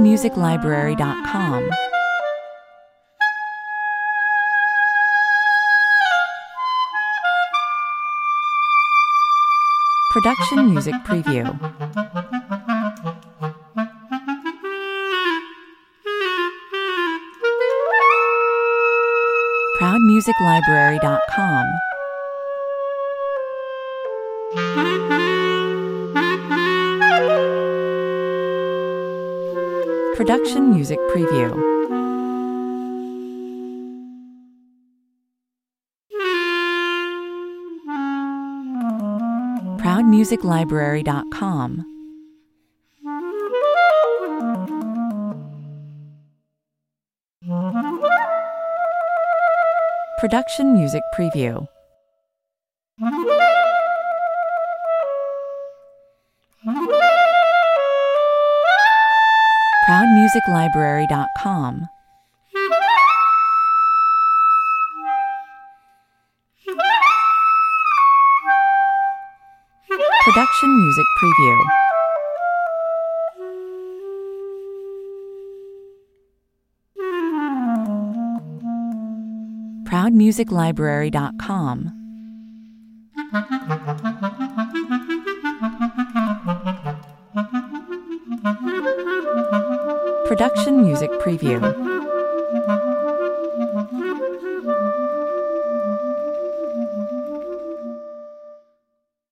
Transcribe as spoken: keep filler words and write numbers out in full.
music library dot com. Production Music Preview. proud music library dot com. Production Music Preview. proud music library dot com. Production Music Preview. proud music library dot com. Production Music Preview. proud music library dot com. Production Music Preview.